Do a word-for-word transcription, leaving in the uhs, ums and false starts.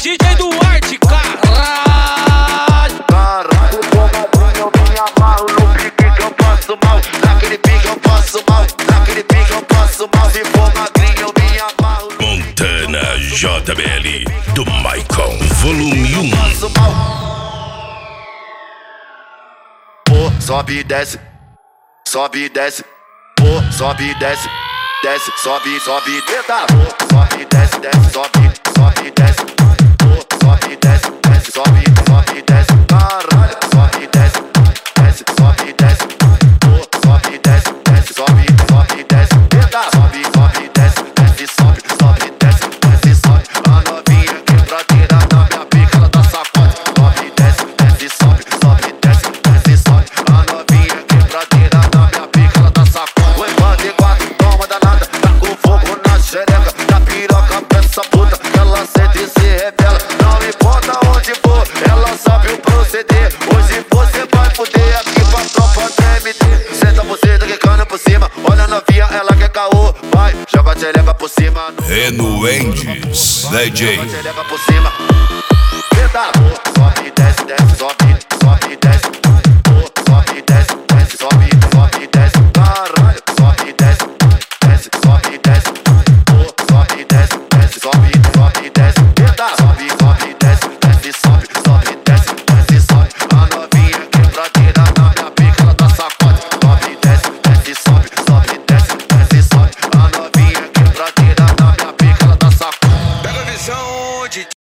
D J Duarte, caralho. Caralho, boladinho, eu me amarro no pique que eu passo mal. Naquele pique eu passo mal, naquele pique eu passo mal. Se for magrinho, eu me amarro. Montana J B L do Maicon, volume um. Passo mal. Pô, sobe e desce, sobe e desce. Pô, sobe e desce, desce, sobe, sobe, tenta. Pô, sobe e desce, desce, sobe, sobe e desce. Pô, sobe e desce, desce, sobe, sobe e desce. Caralho, sobe e desce, desce, sobe e desce. Pô, sobe e desce, desce, sobe, sobe e desce. Tenta, sobe, sobe e desce, desce, sobe, sobe e desce, desce, sobe. A novinha quebradeira na minha pica, ela dá sacode. Sobe e desce, desce, sobe, sobe e desce, desce, sobe. A novinha quebradeira na minha pica, ela dá sacode. O invade quatro, toma danada, tá com fogo na xereca. Da piroca pra essa puta, ela sente e se revela. Não importa onde for, ela sabe o proceder. Hoje você vai fuder aqui pra tropa do M D. Senta você, tá quicando por cima. Olha a novinha, ela quer caô. Vai, joga a xereca por cima. Renuendes D J. Joga a xereca por cima. Senta, sobe, desce, desce, sobe, sobe, desce. Sobe, desce, desce, sobe, sobe, desce. Caralho, sobe, desce, desce, sobe, desce. Sobe, desce, desce, sobe, sobe, desce. Senta, sobe, sobe, desce, desce, sobe, sobe, desce, desce, sobe. A novinha quebradeira na minha pica, ela dá sacode. Sobe, desce, desce, sobe, sobe, desce, desce, sobe. A novinha quebradeira na minha pica, ela dá sacode. Pega a visão,